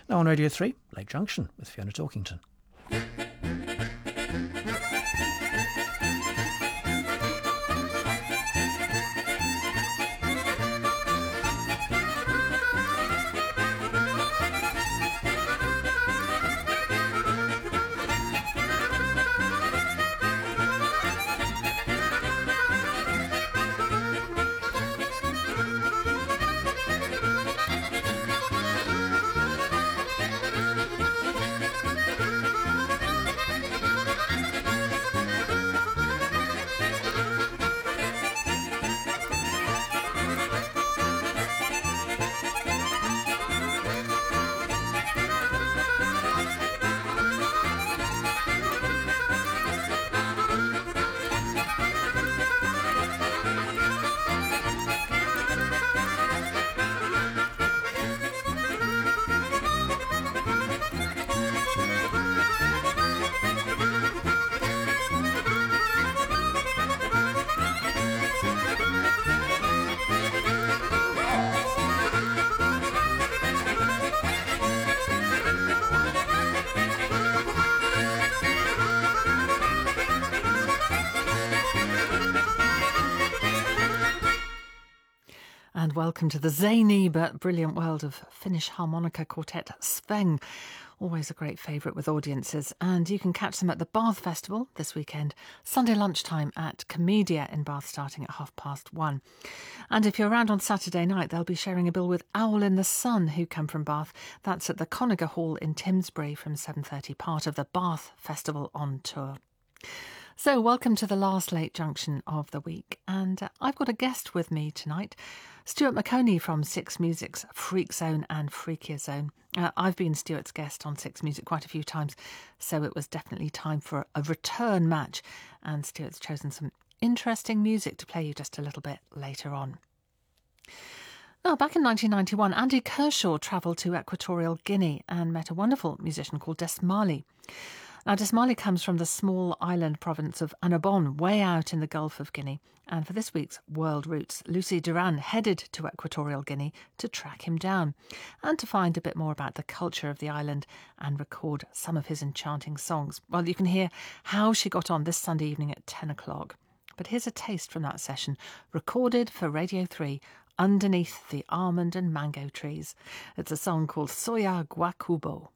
Now on Radio 3, Lake Junction with Fiona Talkington. And welcome to the zany but brilliant world of Finnish harmonica quartet Sveng. Always a great favourite with audiences. And you can catch them at the Bath Festival this weekend, Sunday lunchtime at Comedia in Bath, starting at 1:30. And if you're around on Saturday night, they'll be sharing a bill with Owl in the Sun, who come from Bath. That's at the Conager Hall in Timsbury from 7:30, part of the Bath Festival on tour. So welcome to the last Late Junction of the week, and I've got a guest with me tonight, Stuart Maconie from Six Music's Freak Zone and Freakier Zone. I've been Stuart's guest on Six Music quite a few times, so it was definitely time for a return match, and Stuart's chosen some interesting music to play you just a little bit later on. Now, back in 1991, Andy Kershaw travelled to Equatorial Guinea and met a wonderful musician called Desmali. Now, Desmali comes from the small island province of Annobon, way out in the Gulf of Guinea. And for this week's World Roots, Lucy Duran headed to Equatorial Guinea to track him down and to find a bit more about the culture of the island and record some of his enchanting songs. Well, you can hear how she got on this Sunday evening at 10 o'clock. But here's a taste from that session, recorded for Radio 3 underneath the almond and mango trees. It's a song called Soya Guacubo.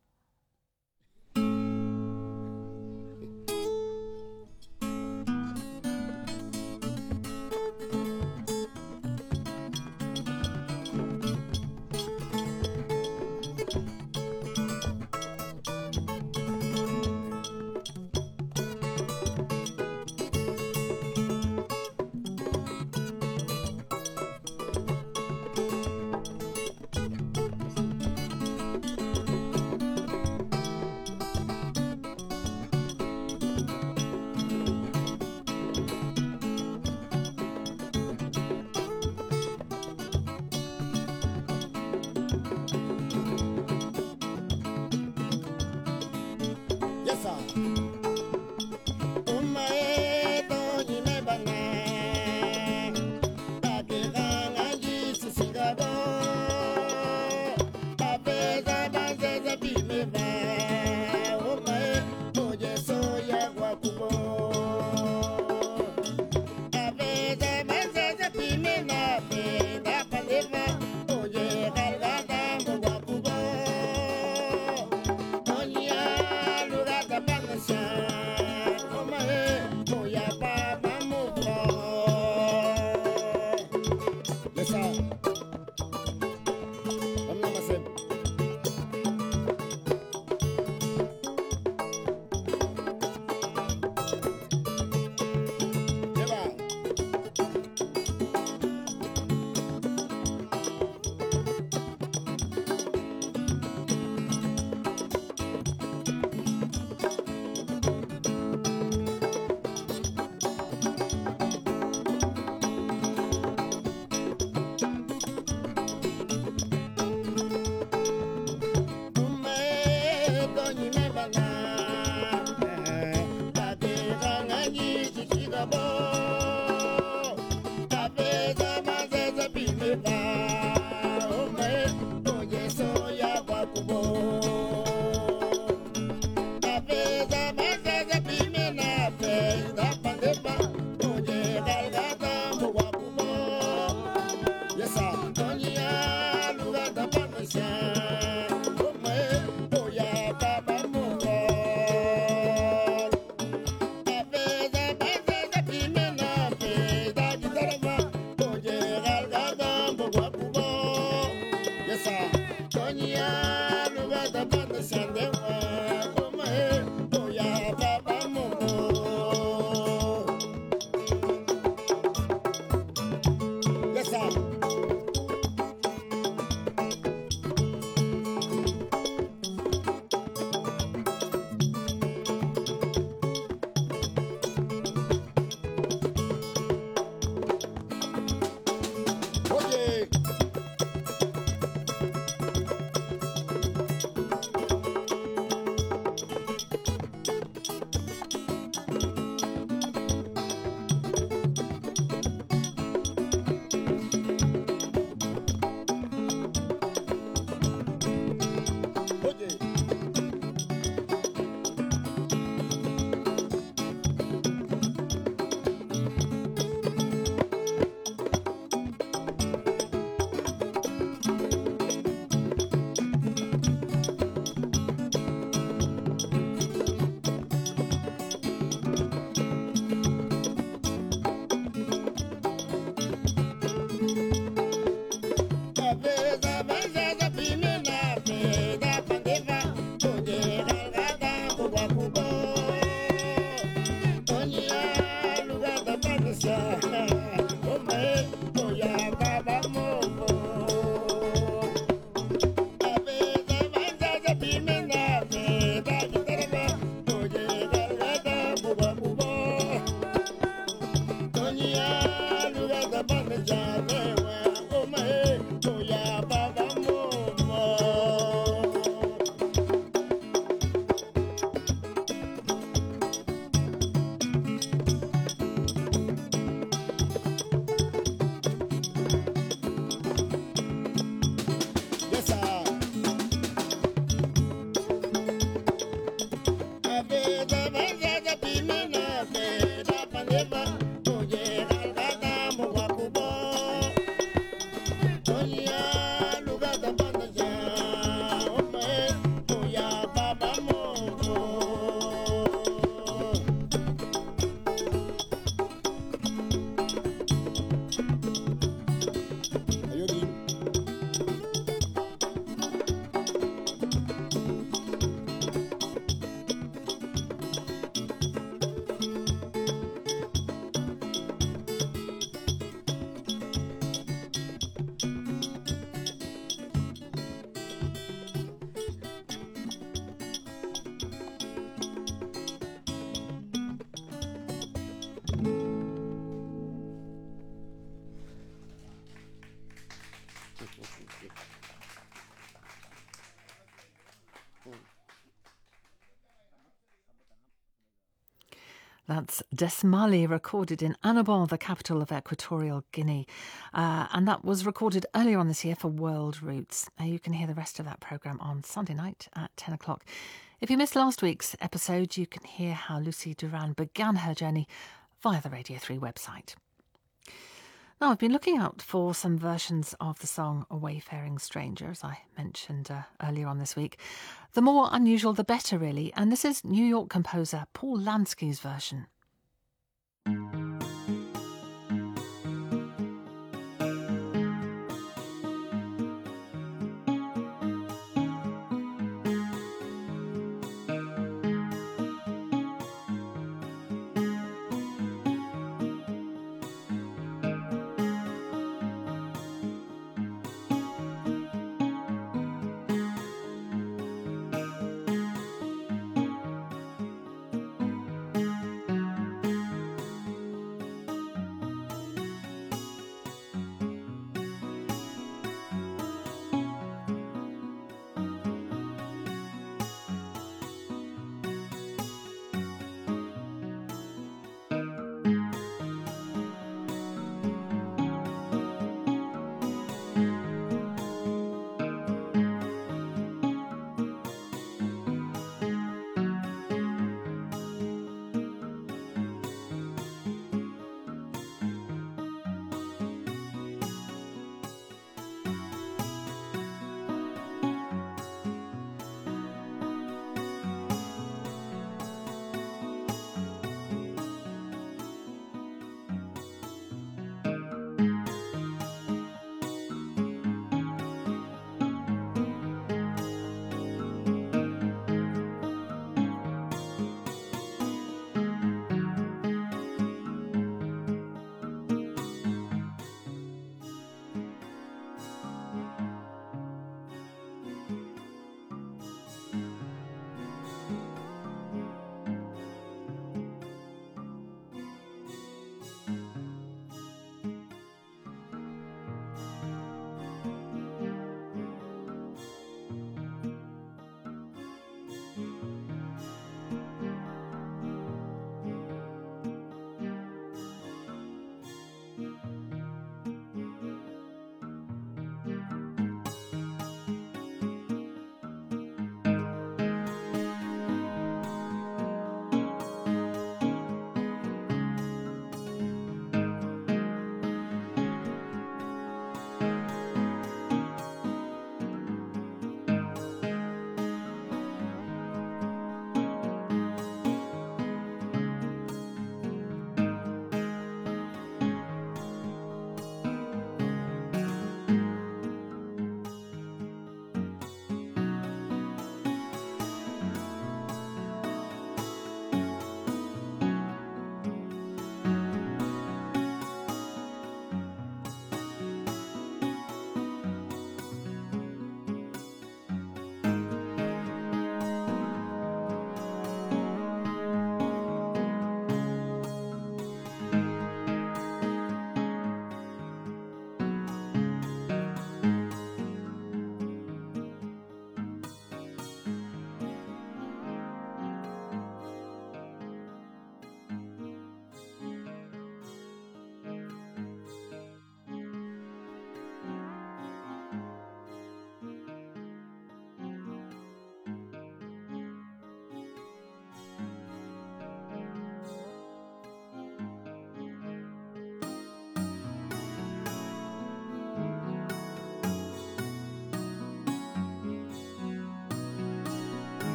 That's Desmali, recorded in Annobon, the capital of Equatorial Guinea. And that was recorded earlier on this year for World Roots. You can hear the rest of that programme on Sunday night at 10 o'clock. If you missed last week's episode, you can hear how Lucy Duran began her journey via the Radio 3 website. Now, I've been looking out for some versions of the song A Wayfaring Stranger, as I mentioned earlier on this week. The more unusual, the better, really. And this is New York composer Paul Lansky's version.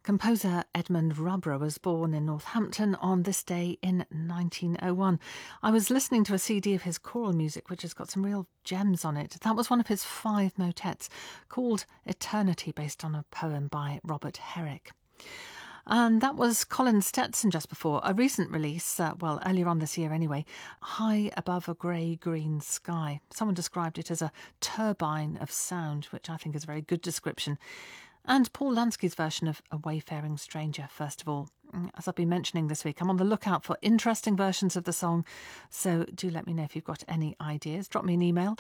Composer Edmund Rubra was born in Northampton on this day in 1901. I was listening to a CD of his choral music, which has got some real gems on it. That was one of his 5 motets called Eternity, based on a poem by Robert Herrick. And that was Colin Stetson just before, a recent release, earlier on this year anyway, High Above a Grey-Green Sky. Someone described it as a turbine of sound, which I think is a very good description. And Paul Lansky's version of A Wayfaring Stranger, first of all. As I've been mentioning this week, I'm on the lookout for interesting versions of the song, so do let me know if you've got any ideas. Drop me an email,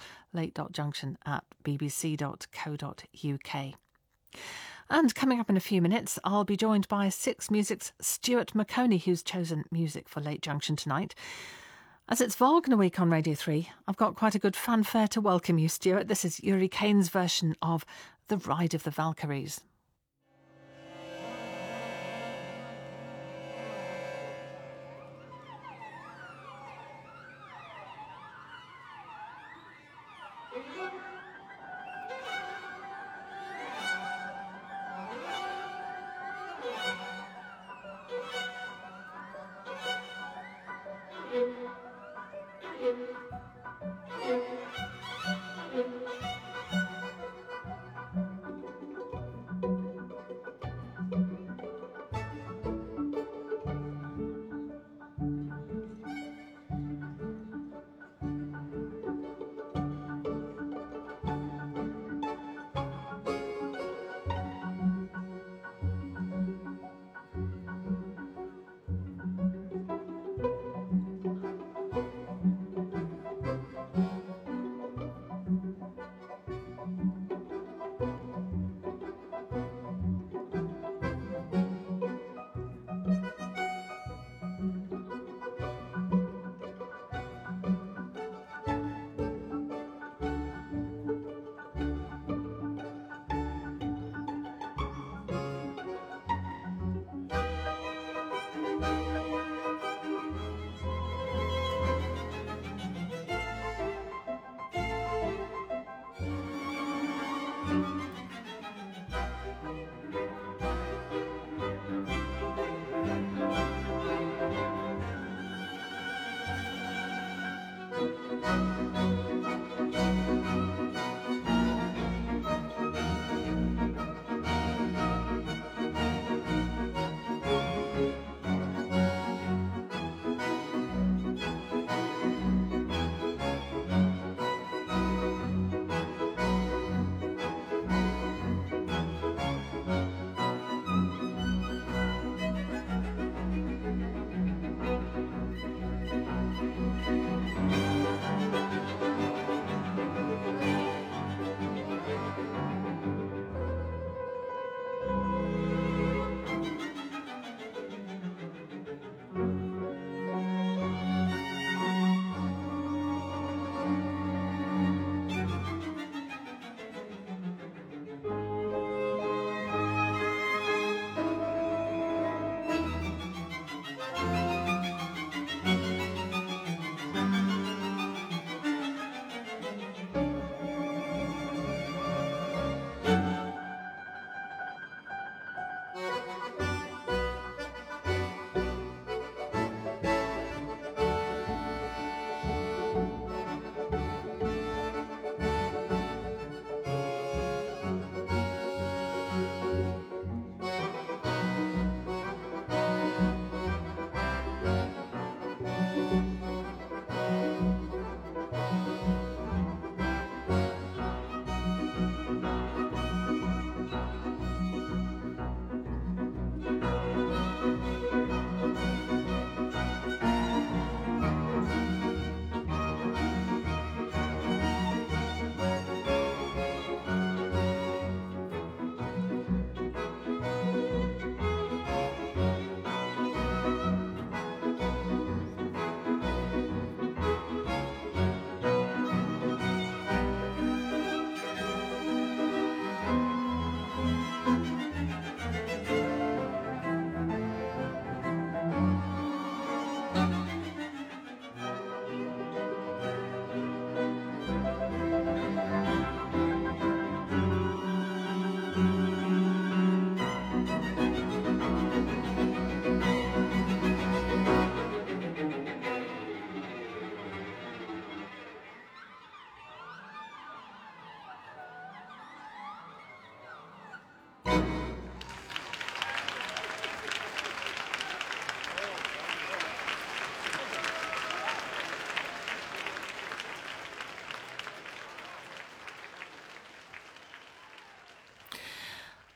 late.junction@bbc.co.uk. And coming up in a few minutes, I'll be joined by Six Music's Stuart Maconie, who's chosen music for Late Junction tonight. As it's Wagner Week on Radio 3, I've got quite a good fanfare to welcome you, Stuart. This is Yuri Kane's version of The Ride of the Valkyries.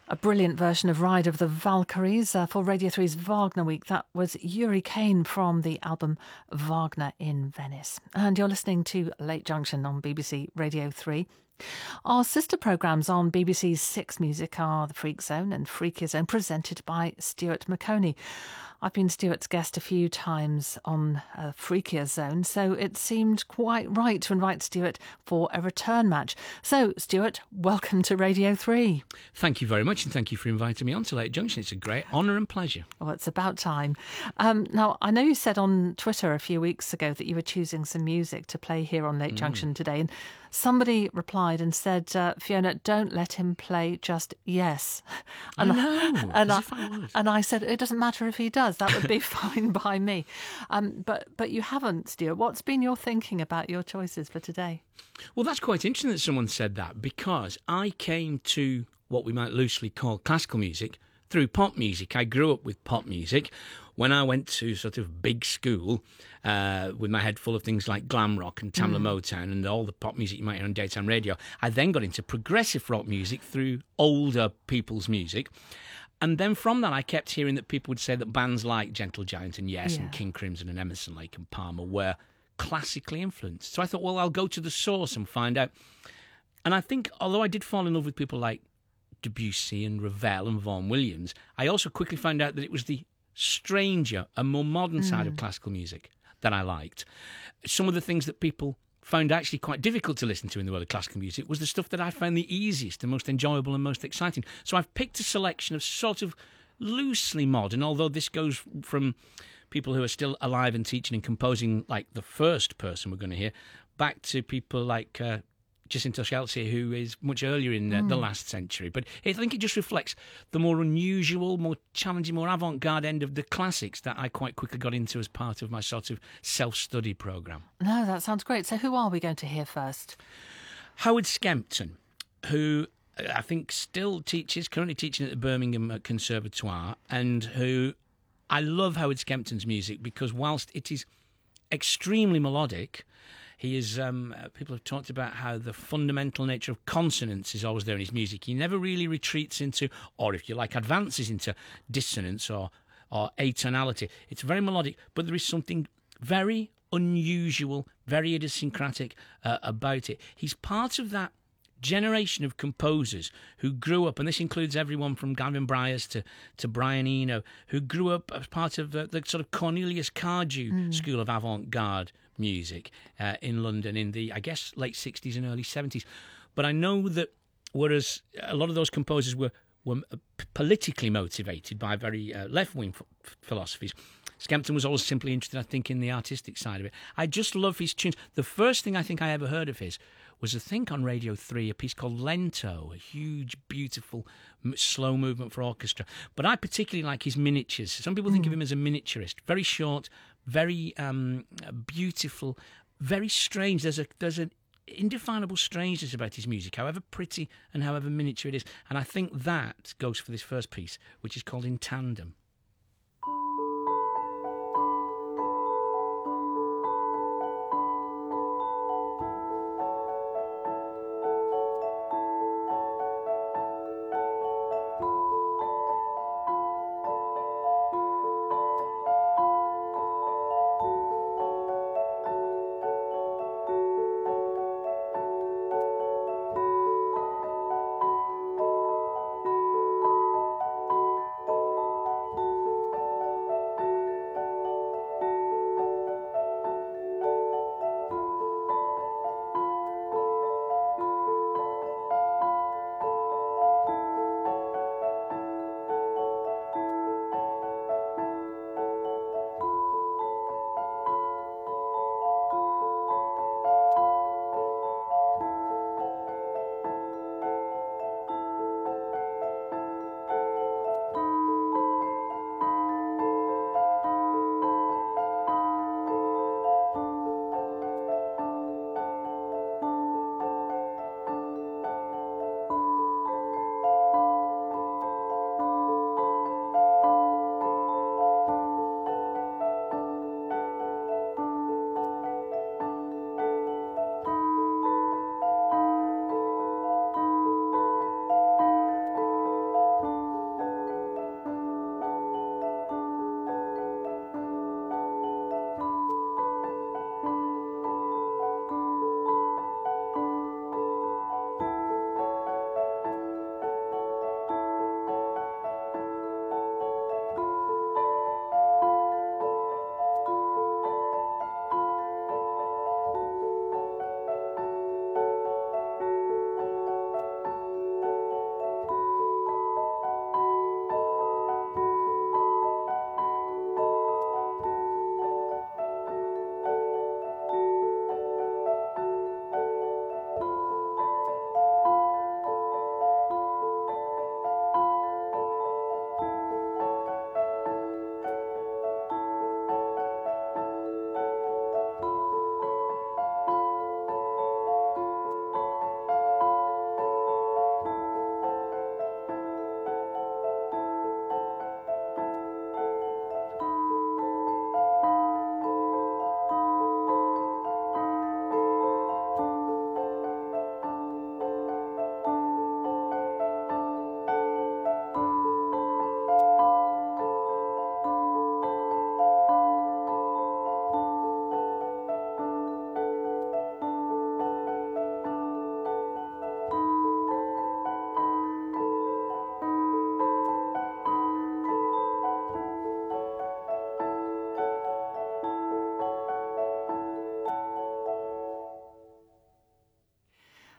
A brilliant version of Ride of the Valkyries for Radio 3's Wagner Week. That was Yuri Kane from the album Wagner in Venice. And you're listening to Late Junction on BBC Radio 3. Our sister programmes on BBC's Six Music are The Freak Zone and Freakier Zone, presented by Stuart Maconie. I've been Stuart's guest a few times on Freakier Zone, so it seemed quite right to invite Stuart for a return match. So, Stuart, welcome to Radio 3. Thank you very much, and thank you for inviting me on to Late Junction. It's a great honour and pleasure. Well, it's about time. Now, I know you said on Twitter a few weeks ago that you were choosing some music to play here on Late Junction today, and somebody replied and said, Fiona, don't let him play just Yes. And I said, it doesn't matter if he does. That would be fine by me. But you haven't, Stuart. What's been your thinking about your choices for today? Well, that's quite interesting that someone said that, because I came to what we might loosely call classical music through pop music. I grew up with pop music. When I went to sort of big school with my head full of things like glam rock and Tamla Motown and all the pop music you might hear on daytime radio, I then got into progressive rock music through older people's music. And then from that, I kept hearing that people would say that bands like Gentle Giant and Yes and King Crimson and Emerson, Lake and Palmer were classically influenced. So I thought, well, I'll go to the source and find out. And I think, although I did fall in love with people like Debussy and Ravel and Vaughan Williams, I also quickly found out that it was the stranger and more modern side of classical music that I liked. Some of the things that people found actually quite difficult to listen to in the world of classical music was the stuff that I found the easiest, the most enjoyable and most exciting. So I've picked a selection of sort of loosely modern, although this goes from people who are still alive and teaching and composing, like the first person we're going to hear, back to people like Jacinto Scelsi, who is much earlier in the last century. But I think it just reflects the more unusual, more challenging, more avant-garde end of the classics that I quite quickly got into as part of my sort of self-study programme. No, that sounds great. So who are we going to hear first? Howard Skempton, who I think still teaches, currently teaching at the Birmingham Conservatoire, and who I love Howard Skempton's music because whilst it is extremely melodic, he is, people have talked about how the fundamental nature of consonance is always there in his music. He never really retreats into, or if you like, advances into dissonance or atonality. It's very melodic, but there is something very unusual, very idiosyncratic about it. He's part of that generation of composers who grew up, and this includes everyone from Gavin Bryars to Brian Eno, who grew up as part of the sort of Cornelius Cardew school of avant-garde music in London in the, I guess, late 60s and early 70s. But I know that whereas a lot of those composers were politically motivated by very left-wing philosophies, Skempton was always simply interested, I think, in the artistic side of it. I just love his tunes. The first thing I think I ever heard of his was, I think, on Radio 3, a piece called Lento, a huge, beautiful, slow movement for orchestra. But I particularly like his miniatures. Some people think of him as a miniaturist. Very short, very beautiful, very strange. There's an indefinable strangeness about his music, however pretty and however miniature it is. And I think that goes for this first piece, which is called In Tandem.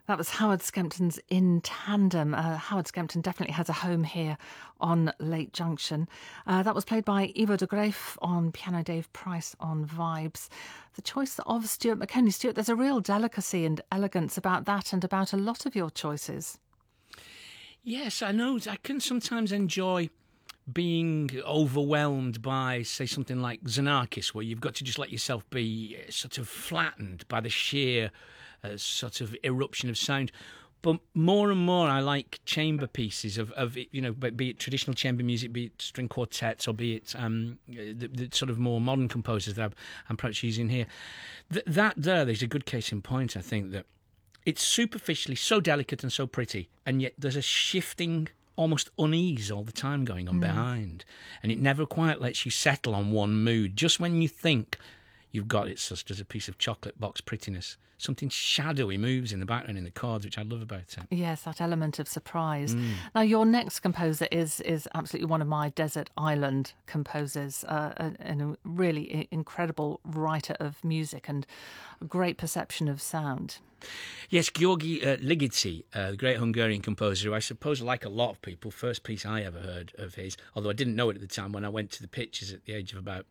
That was Howard Skempton's In Tandem. Howard Skempton definitely has a home here on Lake Junction. That was played by Ivo de Graaf on piano, Dave Price on vibes. The choice of Stuart Maconie. Stuart, there's a real delicacy and elegance about that and about a lot of your choices. Yes, I know. I can sometimes enjoy being overwhelmed by, say, something like Xenakis, where you've got to just let yourself be sort of flattened by the sheer sort of eruption of sound. But more and more, I like chamber pieces of be it traditional chamber music, be it string quartets, or be it the sort of more modern composers that I'm perhaps using here. There's a good case in point, I think, that it's superficially so delicate and so pretty, and yet there's a shifting, almost unease all the time going on behind, and it never quite lets you settle on one mood. Just when you think you've got it, just as a piece of chocolate box prettiness, something shadowy moves in the background in the chords, which I love about it. Yes, that element of surprise. Now, your next composer is absolutely one of my desert island composers, and a really incredible writer of music and a great perception of sound. Yes, György Ligeti, the great Hungarian composer, who I suppose, like a lot of people, first piece I ever heard of his, although I didn't know it at the time, when I went to the pictures at the age of about,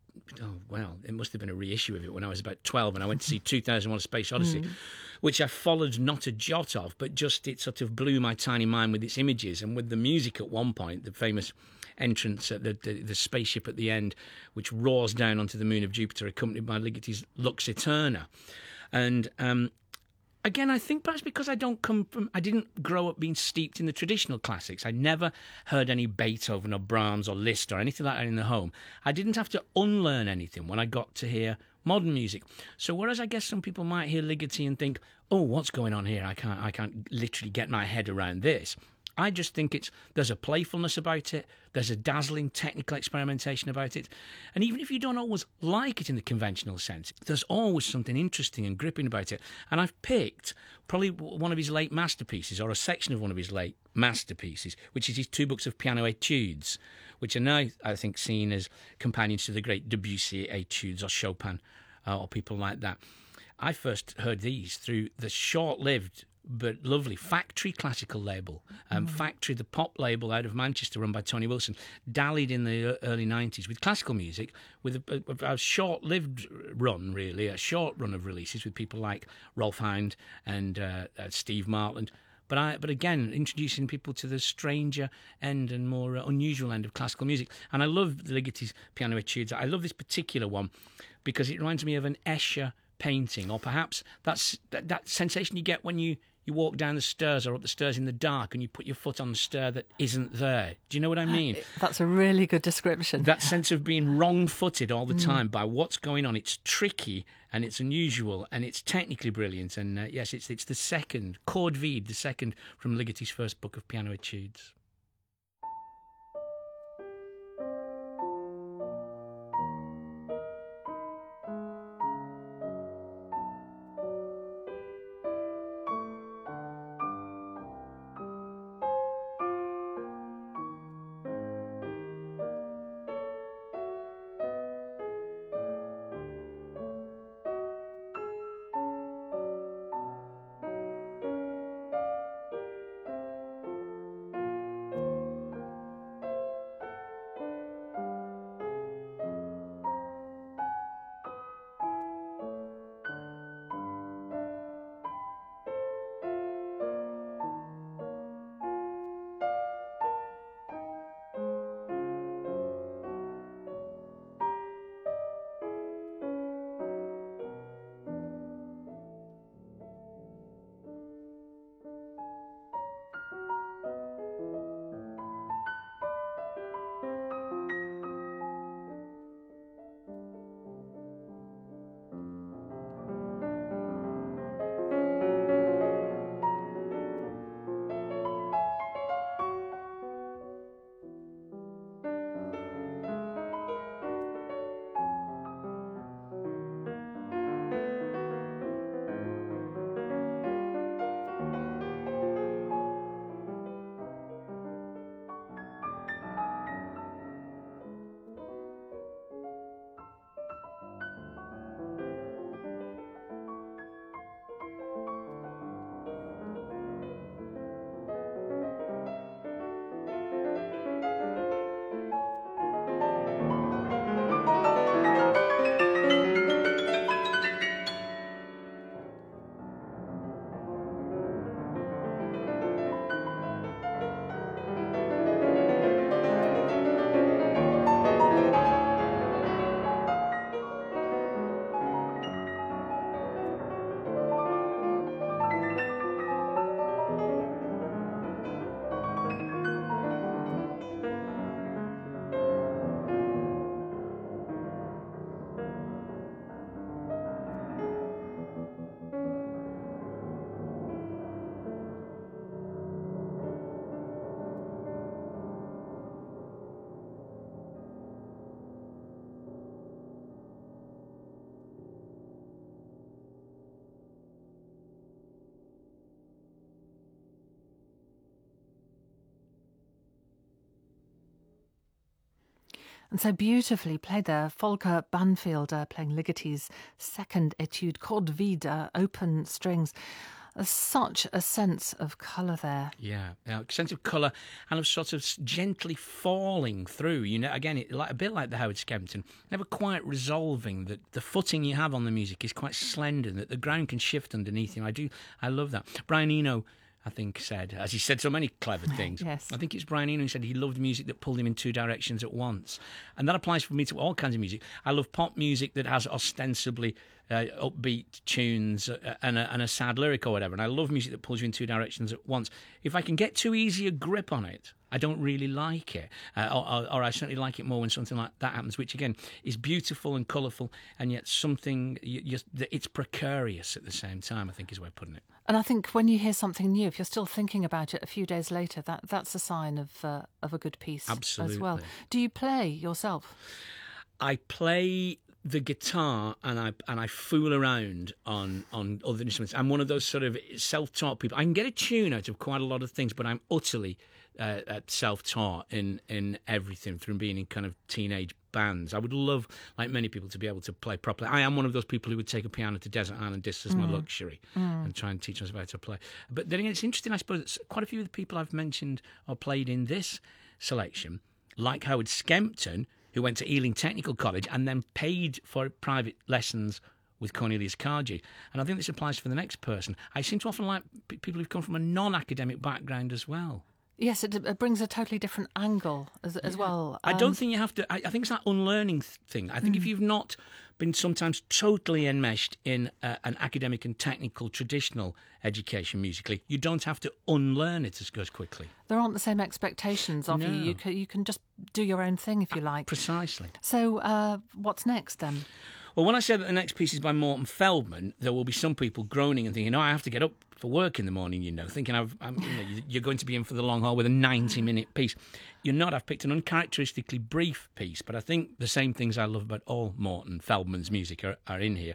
it must have been a reissue of it when I was about 12, and I went to see 2001: A Space Odyssey, which I followed not a jot of, but just it sort of blew my tiny mind with its images and with the music at one point, the famous entrance at the spaceship at the end, which roars down onto the moon of Jupiter, accompanied by Ligeti's Lux Eterna. And again, I think perhaps because I didn't grow up being steeped in the traditional classics. I never heard any Beethoven or Brahms or Liszt or anything like that in the home. I didn't have to unlearn anything when I got to hear modern music. So whereas I guess some people might hear Ligeti and think, oh, what's going on here? I can't literally get my head around this. I just think there's a playfulness about it, there's a dazzling technical experimentation about it, and even if you don't always like it in the conventional sense, there's always something interesting and gripping about it. And I've picked probably one of his late masterpieces, or a section of one of his late masterpieces, which is his 2 books of piano etudes, which are now, I think, seen as companions to the great Debussy etudes or Chopin or people like that. I first heard these through the short-lived but lovely Factory classical label. Factory, the pop label out of Manchester run by Tony Wilson, dallied in the early 90s with classical music, with a short-lived run, really, a short run of releases with people like Rolf Hind and Steve Martland. But again, introducing people to the stranger end and more unusual end of classical music. And I love Ligeti's piano etudes. I love this particular one because it reminds me of an Escher painting, or perhaps that's that sensation you get when you walk down the stairs or up the stairs in the dark and you put your foot on the stair that isn't there. Do you know what I mean? That's a really good description. That sense of being wrong-footed all the time by what's going on. It's tricky and it's unusual and it's technically brilliant. And yes, it's the second, Chord Vide, the second from Ligeti's first book of piano etudes. And so beautifully played there. Volker Banfield playing Ligoti's second etude, Chord Vide, open strings. Such a sense of colour there. Yeah, sense of colour and of sort of gently falling through. Again, a bit like the Howard Skempton, never quite resolving that the footing you have on the music is quite slender, that the ground can shift underneath you. I love that. Brian Eno, I think, said, as he said so many clever things. Yes. I think it's Brian Eno who said he loved music that pulled him in two directions at once. And that applies for me to all kinds of music. I love pop music that has ostensibly upbeat tunes and a sad lyric or whatever. And I love music that pulls you in two directions at once. If I can get too easy a grip on it, I don't really like it. Or I certainly like it more when something like that happens, which, again, is beautiful and colourful, and yet something, it's precarious at the same time, I think is the way of putting it. And I think when you hear something new, if you're still thinking about it a few days later, that's a sign of a good piece. Absolutely. As well. Do you play yourself? I play the guitar and I fool around on other instruments. I'm one of those sort of self-taught people. I can get a tune out of quite a lot of things, but I'm utterly self-taught in everything, from being in kind of teenage bands. I would love, like many people, to be able to play properly. I am one of those people who would take a piano to Desert Island Discs as my luxury and try and teach us how to play. But then again, it's interesting, I suppose, that quite a few of the people I've mentioned or played in this selection, like Howard Skempton, who went to Ealing Technical College and then paid for private lessons with Cornelius Cardew. And I think this applies for the next person. I seem to often like people who've come from a non-academic background as well. Yes, it brings a totally different angle as well. I don't think you have to... I think it's that unlearning thing. I think if you've not been sometimes totally enmeshed in an academic and technical traditional education musically, you don't have to unlearn it as quickly. There aren't the same expectations of you. You can just do your own thing if you like. Precisely. So what's next then? Well, when I said that the next piece is by Morton Feldman, there will be some people groaning and thinking, I have to get up for work in the morning, thinking you're going to be in for the long haul with a 90-minute piece. You're not. I've picked an uncharacteristically brief piece, but I think the same things I love about all Morton Feldman's music are in here.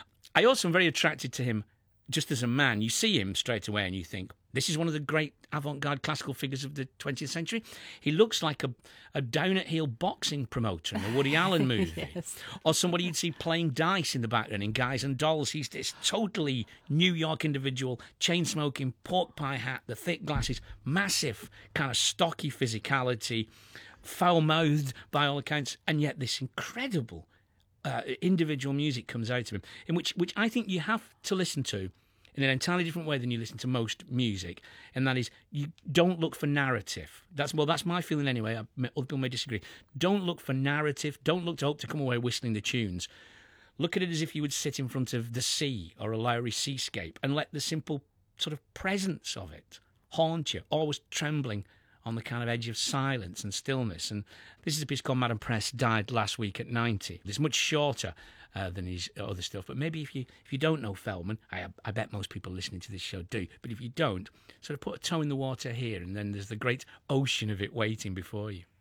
I also am very attracted to him just as a man. You see him straight away and you think, this is one of the great avant-garde classical figures of the 20th century. He looks like a down-at-heel boxing promoter in a Woody Allen movie. Yes. Or somebody you'd see playing dice in the background in Guys and Dolls. He's this totally New York individual, chain-smoking, pork pie hat, the thick glasses, massive kind of stocky physicality, foul-mouthed by all accounts, and yet this incredible individual music comes out of him, in which I think you have to listen to in an entirely different way than you listen to most music, and that is, you don't look for narrative. That's my feeling anyway. Other people may disagree. Don't look for narrative. Don't look to hope to come away whistling the tunes. Look at it as if you would sit in front of the sea or a Lowry seascape and let the simple sort of presence of it haunt you, always trembling on the kind of edge of silence and stillness. And this is a piece called Madame Press died last week at 90. It's much shorter than his other stuff. But maybe if you don't know Feldman, I bet most people listening to this show do, but if you don't, sort of put a toe in the water here, and then there's the great ocean of it waiting before you.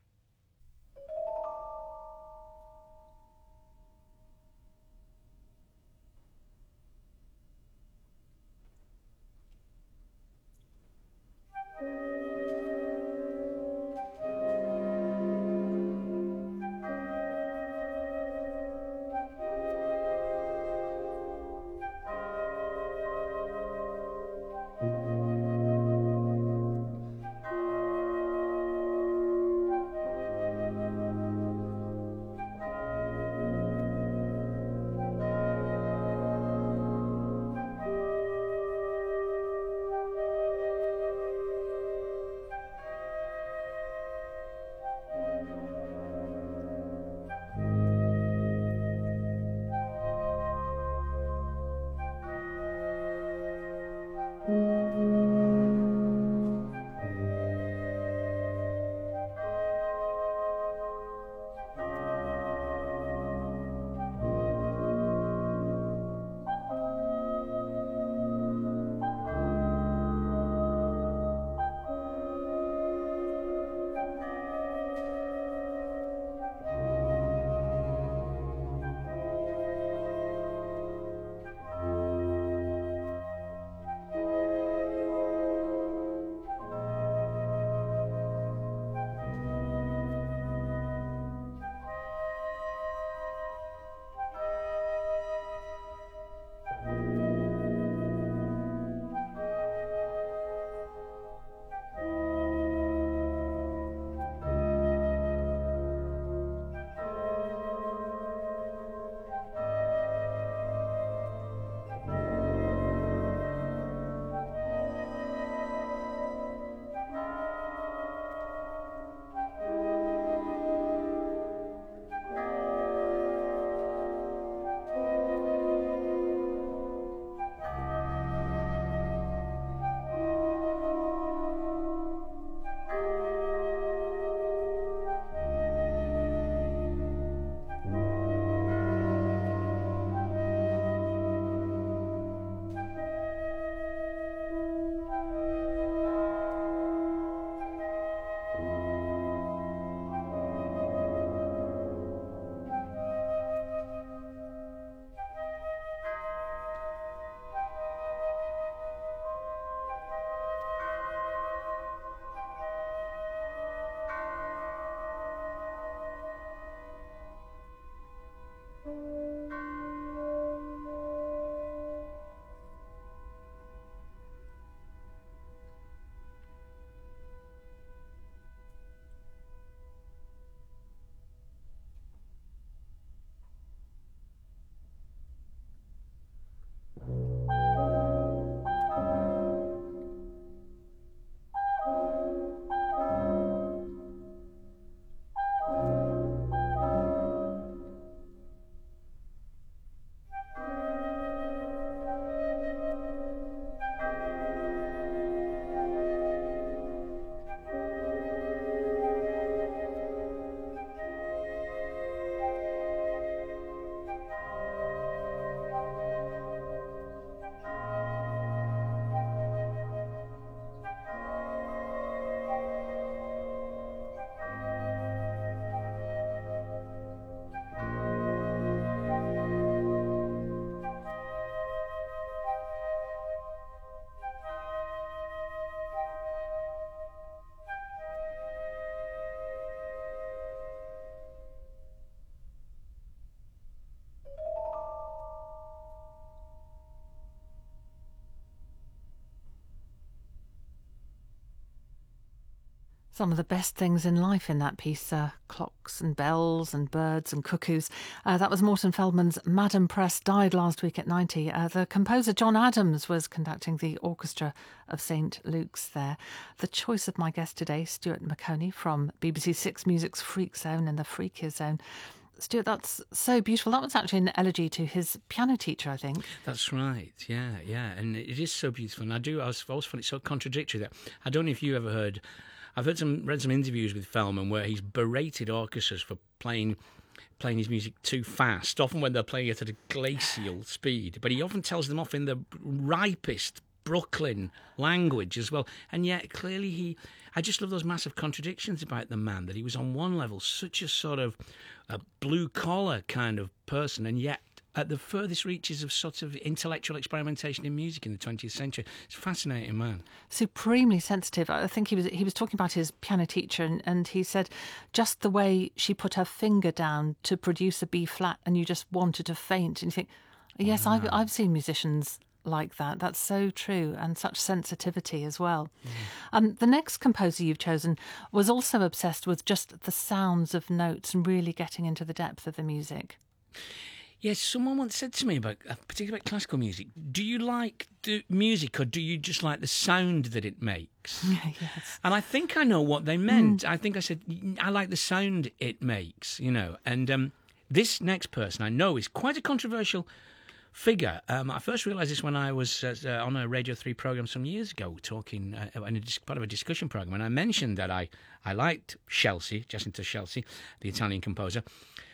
Some of the best things in life in that piece, clocks and bells and birds and cuckoos. That was Morton Feldman's Madame Press, died last week at 90. The composer John Adams was conducting the orchestra of St Luke's there. The choice of my guest today, Stuart Maconie from BBC Six Music's Freak Zone and the Freakier Zone. Stuart, that's so beautiful. That was actually an elegy to his piano teacher, I think. That's right, yeah. And it is so beautiful. And I always find it so contradictory that I don't know if you ever heard... I've read some interviews with Feldman where he's berated orchestras for playing his music too fast, often when they're playing it at a glacial speed. But he often tells them off in the ripest Brooklyn language as well. And yet, clearly, I just love those massive contradictions about the man, that he was on one level such a sort of a blue-collar kind of person, and yet at the furthest reaches of sort of intellectual experimentation in music in the 20th century. It's a fascinating man. Supremely sensitive. I think he was talking about his piano teacher, and he said just the way she put her finger down to produce a B flat, and you just wanted to faint. And you think, yes, Wow. I've seen musicians like that. That's so true, and such sensitivity as well. The next composer you've chosen was also obsessed with just the sounds of notes and really getting into the depth of the music. Yes, someone once said to me particularly about classical music, do you like the music or do you just like the sound that it makes? Yes. And I think I know what they meant. I think I said, I like the sound it makes, And this next person I know is quite a controversial figure. I first realised this when I was on a Radio 3 programme some years ago, talking in part of a discussion programme, and I mentioned that I liked Scelsi, Jacinto Scelsi, the Italian composer,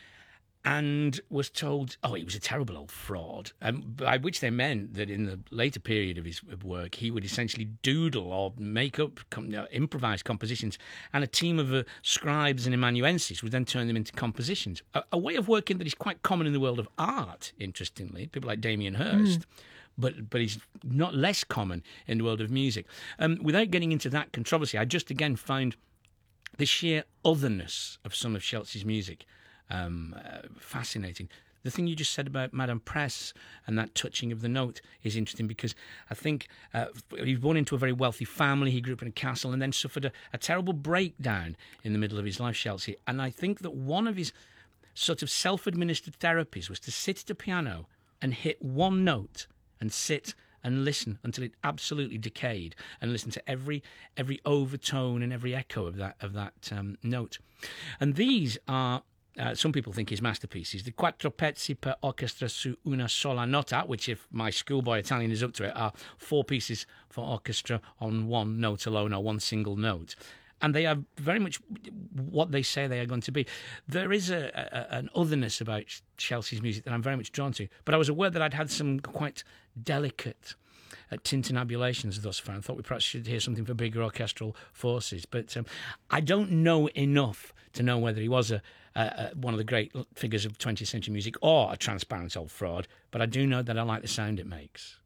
and was told, he was a terrible old fraud, by which they meant that in the later period of his work, he would essentially doodle or make up improvised compositions, and a team of scribes and amanuenses would then turn them into compositions. A way of working that is quite common in the world of art, interestingly, people like Damien Hirst, but he's not less common in the world of music. Without getting into that controversy, I just again find the sheer otherness of some of Scelsi's music fascinating. The thing you just said about Madame Press and that touching of the note is interesting, because I think he was born into a very wealthy family. He grew up in a castle and then suffered a terrible breakdown in the middle of his life, Scelsi. And I think that one of his sort of self-administered therapies was to sit at a piano and hit one note and sit and listen until it absolutely decayed, and listen to every overtone and every echo of that note. And these are some people think his masterpieces, the Quattro pezzi per orchestra su una sola nota, which, if my schoolboy Italian is up to it, are 4 pieces for orchestra on one note alone, or one single note. And they are very much what they say they are going to be. There is an otherness about Scelsi's music that I'm very much drawn to. But I was aware that I'd had some quite delicate tintinnabulations thus far. I thought we perhaps should hear something for bigger orchestral forces. But I don't know enough to know whether he was one of the great figures of 20th century music or a transparent old fraud. But I do know that I like the sound it makes.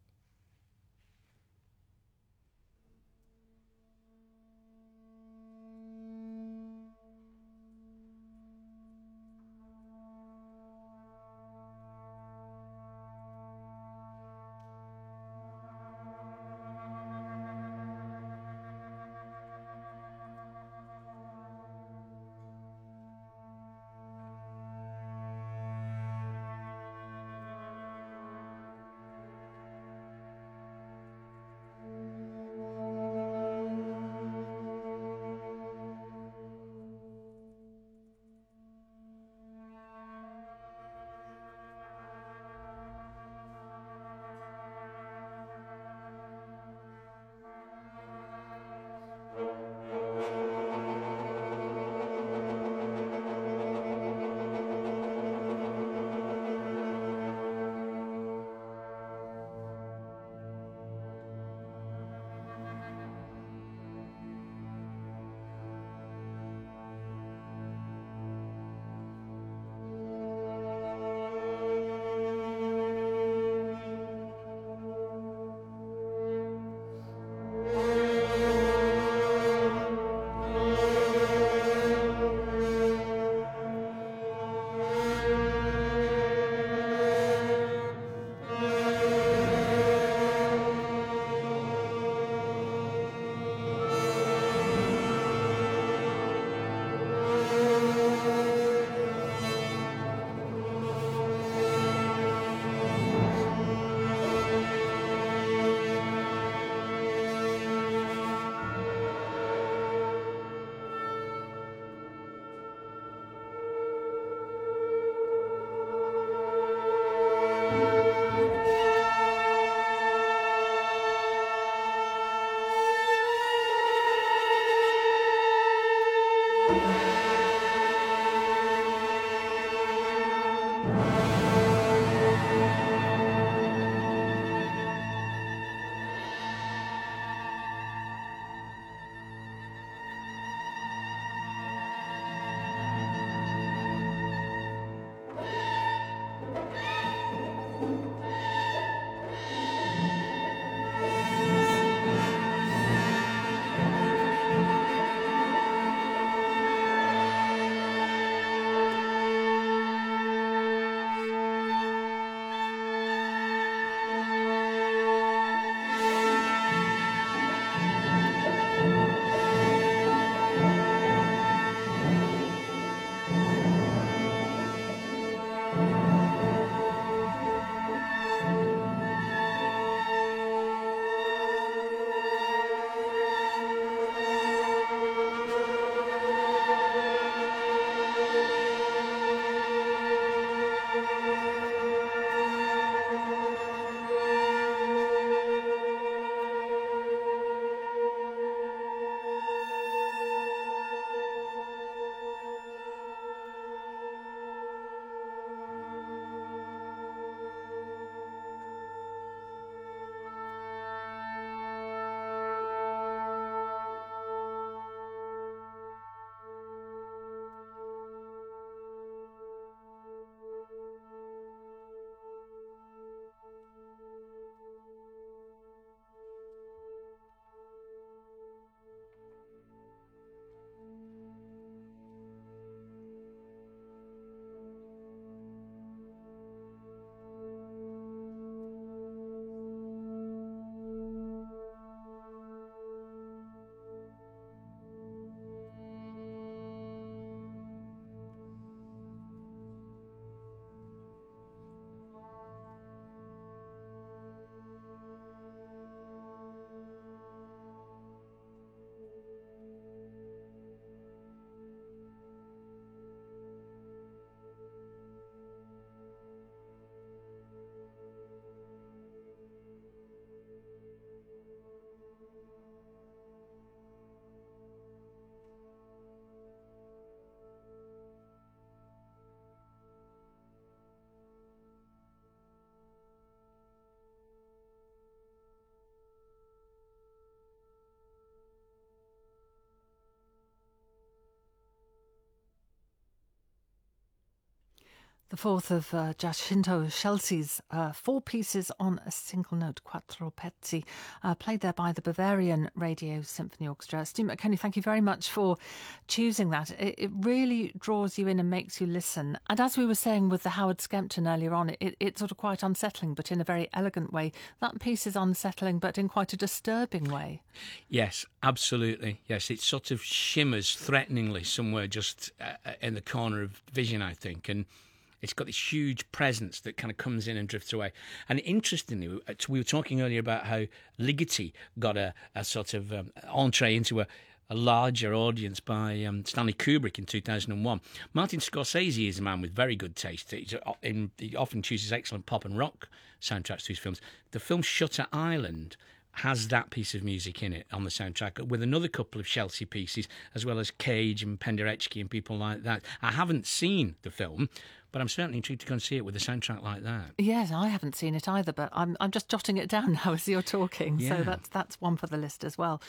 The fourth of Giacinto Scelsi's four pieces on a single note, quattro pezzi, played there by the Bavarian Radio Symphony Orchestra. Stu McKenney, thank you very much for choosing that. It really draws you in and makes you listen. And as we were saying with the Howard Skempton earlier on, it's sort of quite unsettling, but in a very elegant way. That piece is unsettling, but in quite a disturbing way. Yes, absolutely. Yes, it sort of shimmers threateningly somewhere just in the corner of vision, I think. And it's got this huge presence that kind of comes in and drifts away. And interestingly, we were talking earlier about how Ligeti got a sort of entree into a larger audience by Stanley Kubrick in 2001. Martin Scorsese is a man with very good taste. He often chooses excellent pop and rock soundtracks to his films. The film Shutter Island has that piece of music in it on the soundtrack, with another couple of Scelsi pieces, as well as Cage and Penderecki and people like that. I haven't seen the film, but I'm certainly intrigued to go and see it with a soundtrack like that. Yes, I haven't seen it either, but I'm just jotting it down now as you're talking. Yeah. So that's one for the list as well.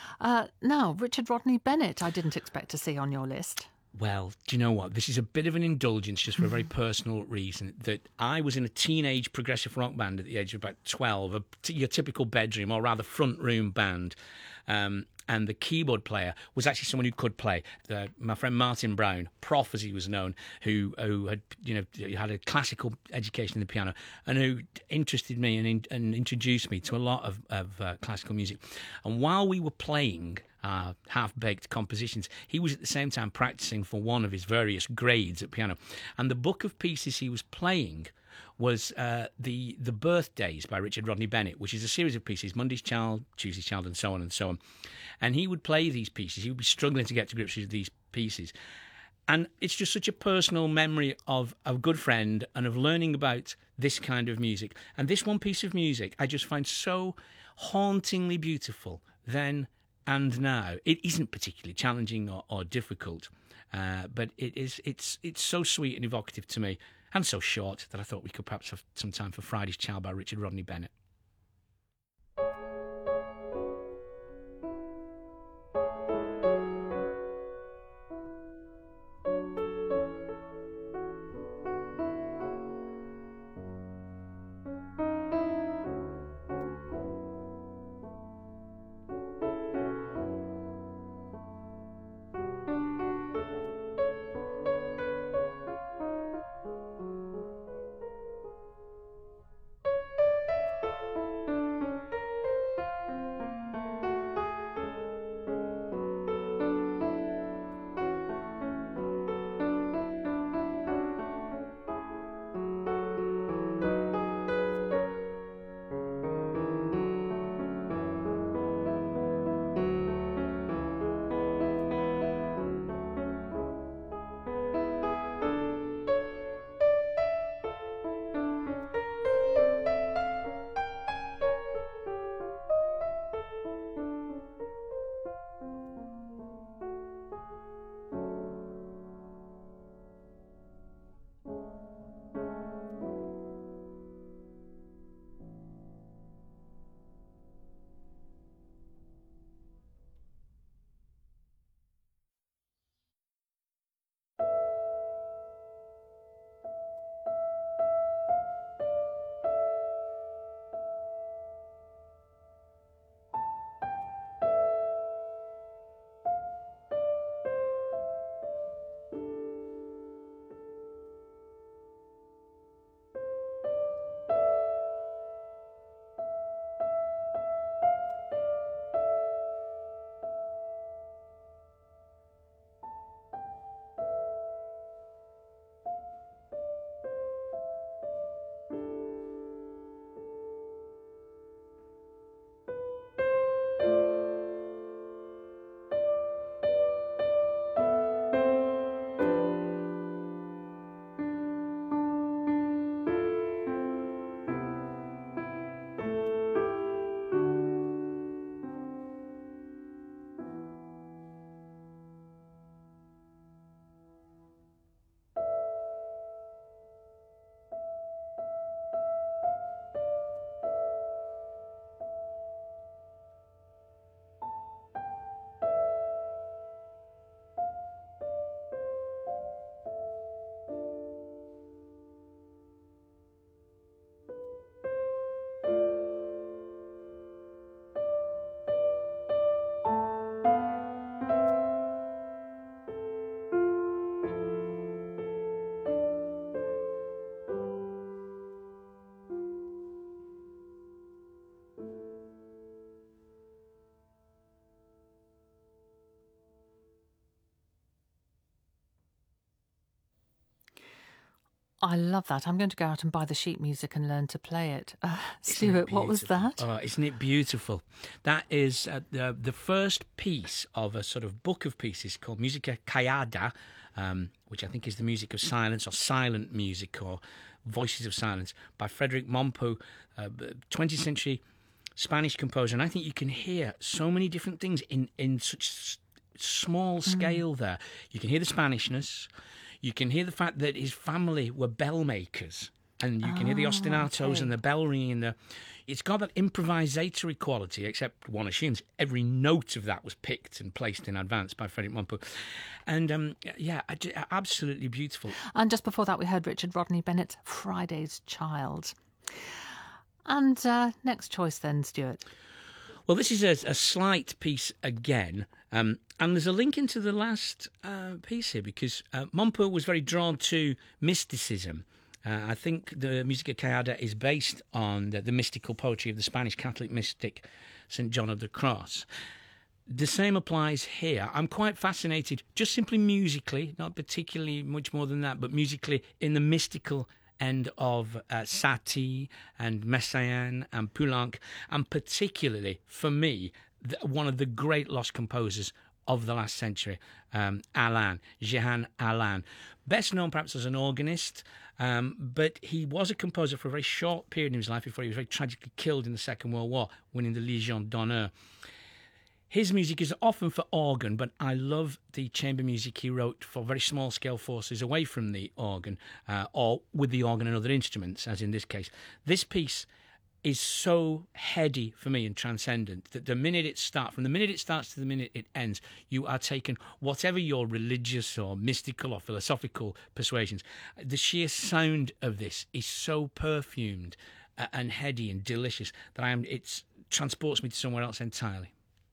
Now, Richard Rodney Bennett, I didn't expect to see on your list. Well, do you know what? This is a bit of an indulgence just for a very personal reason. That I was in a teenage progressive rock band at the age of about 12, your typical bedroom or rather front room band. And the keyboard player was actually someone who could play. My friend Martin Brown, Prof as he was known, who had had a classical education in the piano, and who interested me and introduced me to a lot of classical music. And while we were playing half-baked compositions, he was at the same time practicing for one of his various grades at piano. And the book of pieces he was playing was the Birthdays by Richard Rodney Bennett, which is a series of pieces, Monday's Child, Tuesday's Child, and so on and so on. And he would play these pieces. He would be struggling to get to grips with these pieces. And it's just such a personal memory of a good friend and of learning about this kind of music. And this one piece of music I just find so hauntingly beautiful then and now. It isn't particularly challenging or difficult, but it's so sweet and evocative to me, and so short that I thought we could perhaps have some time for Friday's Child by Richard Rodney Bennett. I love that. I'm going to go out and buy the sheet music and learn to play it. Stuart, what was that? Oh, isn't it beautiful? That is the first piece of a sort of book of pieces called Musica Callada, which I think is the music of silence, or silent music, or voices of silence, by Frédéric Mompou, 20th century Spanish composer. And I think you can hear so many different things in such small scale there. You can hear the Spanishness. You can hear the fact that his family were bell makers. And you can hear the ostinatos and the bell ringing. It's got that improvisatory quality, except one assumes every note of that was picked and placed in advance by Frédéric Mompou. And, absolutely beautiful. And just before that, we heard Richard Rodney Bennett's Friday's Child. And next choice then, Stuart. Well, this is a slight piece again, and there's a link into the last piece here, because Mompou was very drawn to mysticism. I think the Musica Callada is based on the mystical poetry of the Spanish Catholic mystic St. John of the Cross. The same applies here. I'm quite fascinated, just simply musically, not particularly much more than that, but musically in the mystical end of Satie and Messiaen and Poulenc, and particularly, for me, one of the great lost composers of the last century, Alain, Jehan Alain. Best known perhaps as an organist, but he was a composer for a very short period in his life before he was very tragically killed in the Second World War, winning the Légion d'honneur. His music is often for organ, but I love the chamber music he wrote for very small-scale forces away from the organ, or with the organ and other instruments, as in this case. This piece is so heady for me and transcendent that from the minute it starts to the minute it ends, you are taken, whatever your religious or mystical or philosophical persuasions. The sheer sound of this is so perfumed and heady and delicious that it transports me to somewhere else entirely.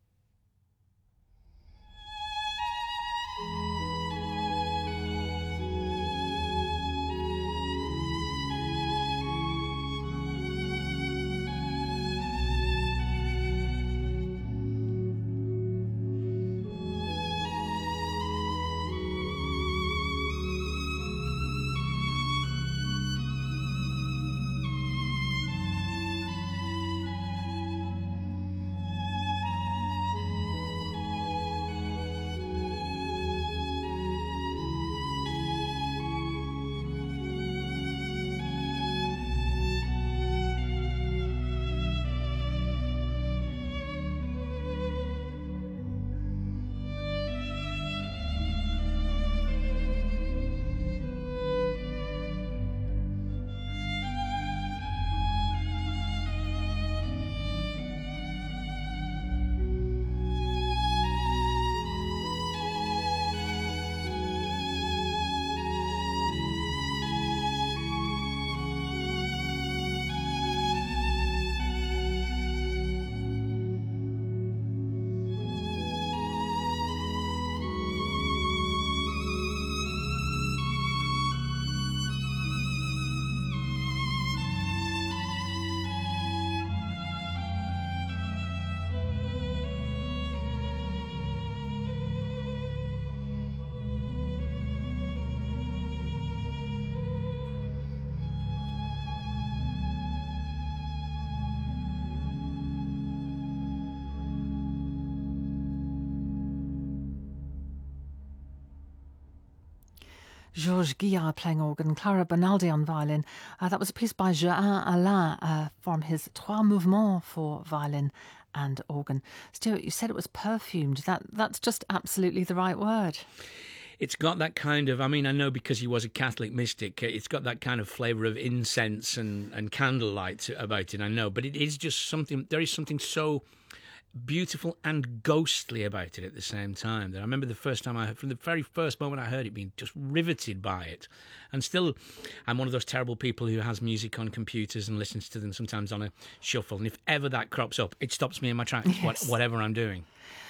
Georges Guillard playing organ, Clara Bonaldi on violin. That was a piece by Jehan Alain from his Trois Mouvements for violin and organ. Stuart, you said it was perfumed. That's just absolutely the right word. It's got that kind of, I know because he was a Catholic mystic, it's got that kind of flavour of incense and candlelight about it, I know. But it is just something, there is something so beautiful and ghostly about it at the same time that I remember the first time from the very first moment I heard it, being just riveted by it. And still, I'm one of those terrible people who has music on computers and listens to them sometimes on a shuffle. And if ever that crops up, it stops me in my tracks, yes. Whatever I'm doing.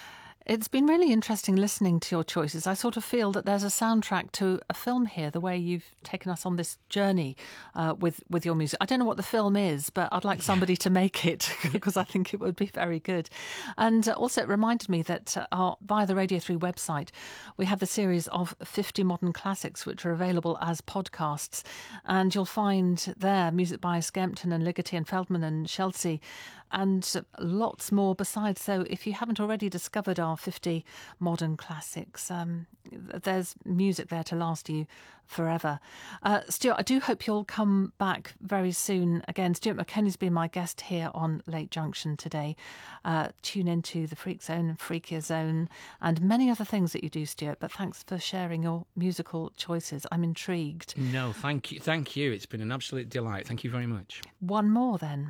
It's been really interesting listening to your choices. I sort of feel that there's a soundtrack to a film here, the way you've taken us on this journey with your music. I don't know what the film is, but I'd like somebody to make it because I think it would be very good. And also it reminded me that via the Radio 3 website, we have the series of 50 modern classics, which are available as podcasts. And you'll find there music by Skempton and Ligeti and Feldman and Chelsea and lots more besides. So if you haven't already discovered our 50 modern classics, there's music there to last you forever. Stuart, I do hope you'll come back very soon again. Stuart Mackenney's been my guest here on Late Junction today. Tune into the Freak Zone and Freakier Zone and many other things that you do, Stuart, but thanks for sharing your musical choices. I'm intrigued. No, thank you. It's been an absolute delight. Thank you very much. One more then.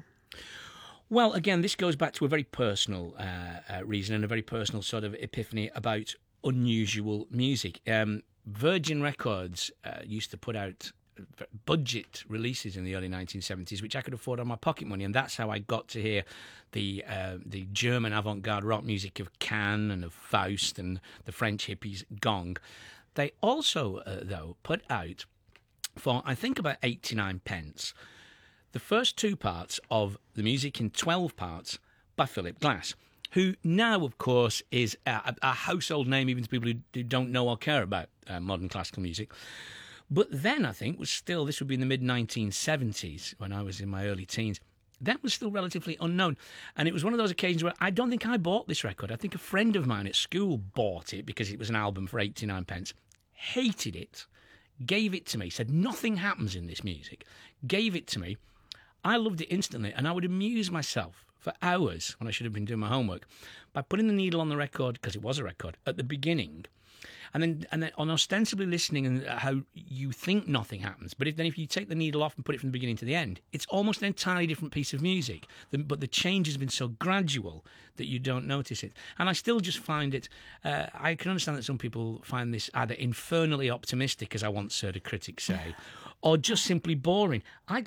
Well, again, this goes back to a very personal reason and a very personal sort of epiphany about unusual music. Virgin Records used to put out budget releases in the early 1970s, which I could afford on my pocket money, and that's how I got to hear the German avant-garde rock music of Can and of Faust and the French hippies Gong. They also, though, put out for, I think, about 89 pence, the first two parts of the music in 12 parts by Philip Glass, who now, of course, is a household name even to people who don't know or care about modern classical music. But then, I think, this would be in the mid-1970s, when I was in my early teens, that was still relatively unknown. And it was one of those occasions where I don't think I bought this record. I think a friend of mine at school bought it because it was an album for 89 pence, hated it, gave it to me, said nothing happens in this music, gave it to me. I loved it instantly, and I would amuse myself for hours when I should have been doing my homework by putting the needle on the record, because it was a record, at the beginning, and then on ostensibly listening and how you think nothing happens. But if you take the needle off and put it from the beginning to the end, it's almost an entirely different piece of music. But the change has been so gradual that you don't notice it. And I still just find it, I can understand that some people find this either infernally optimistic, as I once heard a critic say, or just simply boring.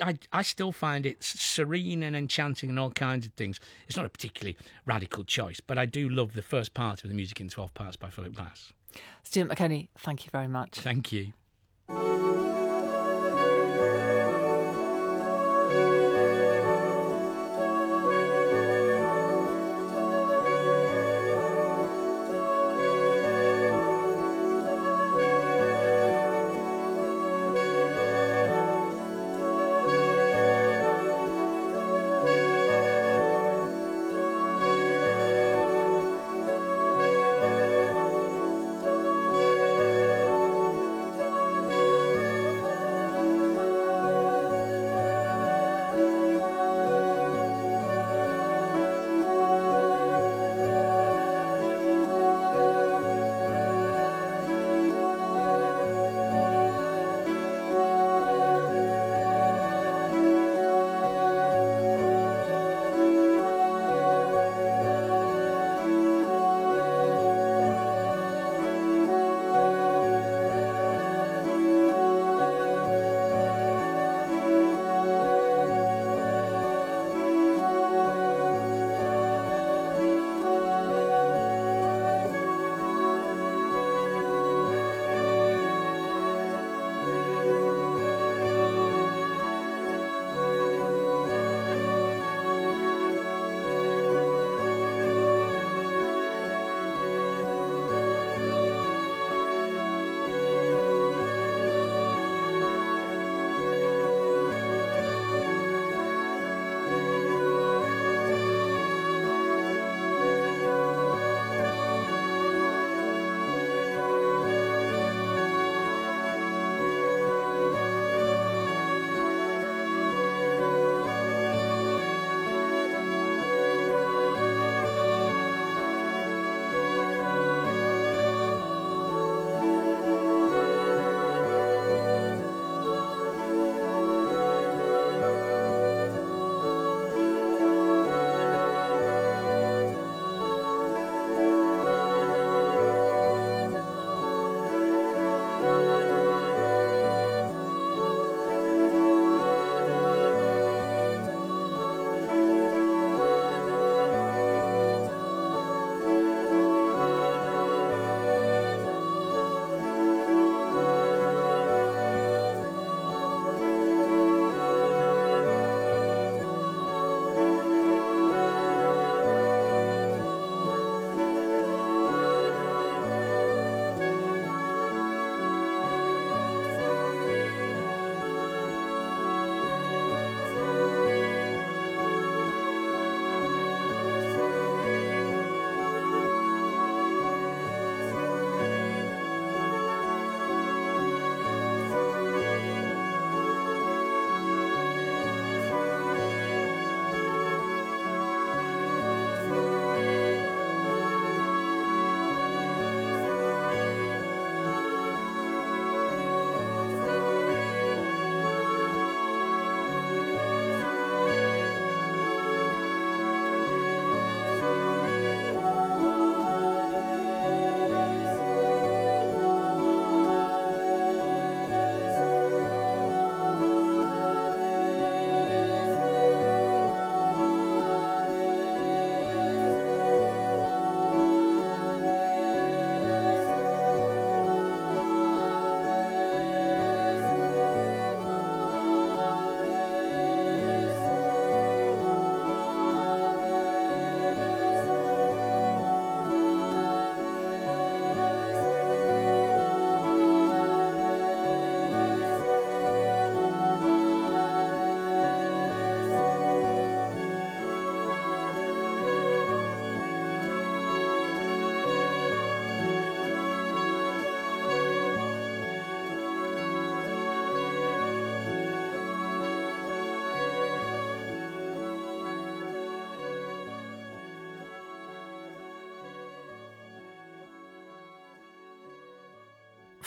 I still find it serene and enchanting and all kinds of things. It's not a particularly radical choice, but I do love the first part of the music in 12 parts by Philip Glass. Stuart Mackenney, thank you very much. Thank you.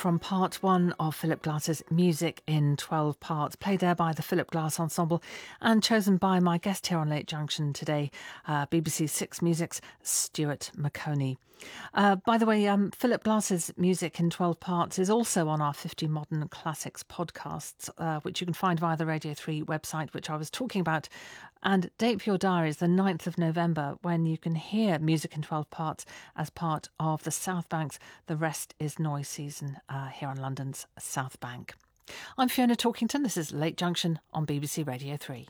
from part one of Philip Glass's Music in 12 Parts, played there by the Philip Glass Ensemble and chosen by my guest here on Late Junction today, BBC Six Music's Stuart Maconie. By the way, Philip Glass's Music in 12 Parts is also on our 50 Modern Classics podcasts, which you can find via the Radio 3 website, which I was talking about. And date for your diary is the 9th of November, when you can hear Music in 12 Parts as part of the South Bank's The Rest is Noise season here on London's South Bank. I'm Fiona Talkington. This is Late Junction on BBC Radio 3.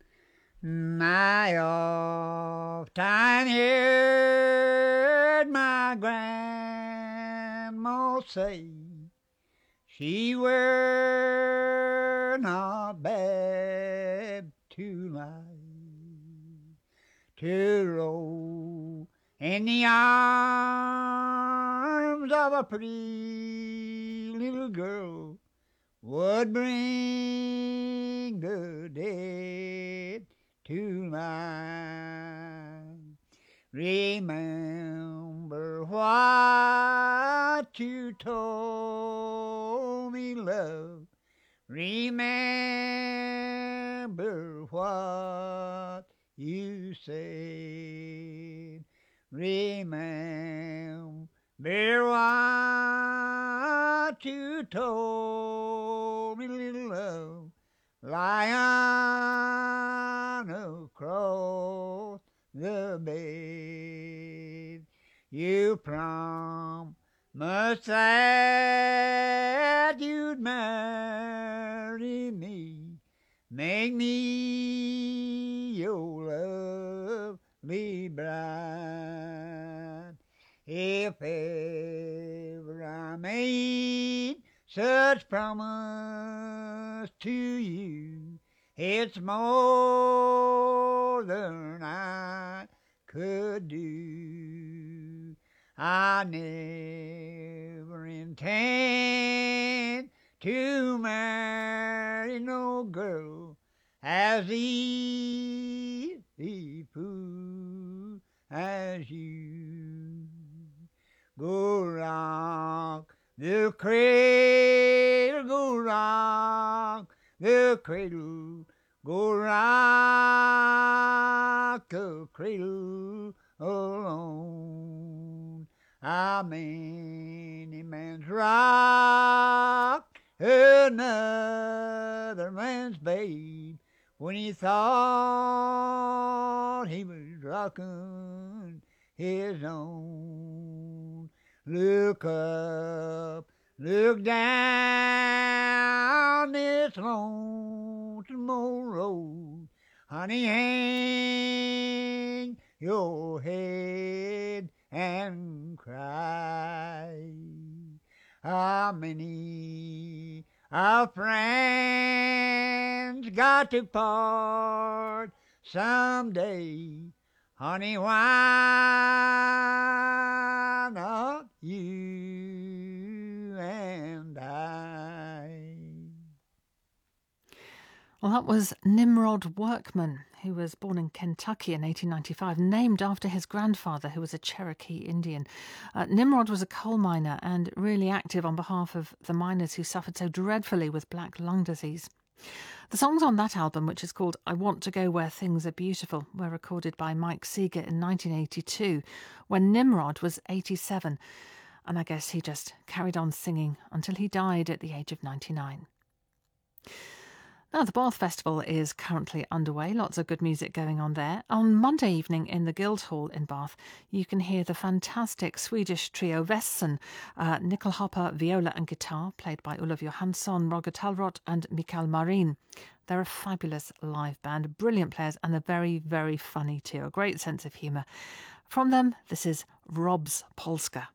My oft-time heard my grandma say she were not bad to lie, to roll in the arms of a pretty little girl would bring the dead to mind. Remember what you told me, love. Remember what you said. Remember what you told me, little love. Lying across the bed, you promised that you'd marry me, make me your lovely bride. If ever I made such promise to you, it's more than I could do. I never intend to marry no girl as easy fool as you. Go rock the cradle, go rock the cradle, go rock the cradle alone. A many man's rock another man's babe when he thought he was rocking his own. Look up, look down this lonesome old road. Honey, hang your head and cry. How many our friends got to part someday? Honey, why not you and I? Well, that was Nimrod Workman, who was born in Kentucky in 1895, named after his grandfather, who was a Cherokee Indian. Nimrod was a coal miner and really active on behalf of the miners who suffered so dreadfully with black lung disease. The songs on that album, which is called I Want to Go Where Things Are Beautiful, were recorded by Mike Seeger in 1982, when Nimrod was 87. And I guess he just carried on singing until he died at the age of 99. Now, the Bath Festival is currently underway. Lots of good music going on there. On Monday evening in the Guildhall in Bath, you can hear the fantastic Swedish trio Vesson, Nyckelharpa, viola and guitar, played by Olof Johansson, Roger Tallroth and Mikael Marin. They're a fabulous live band, brilliant players, and they're very, very funny too. A great sense of humour. From them, this is Rob's Polska.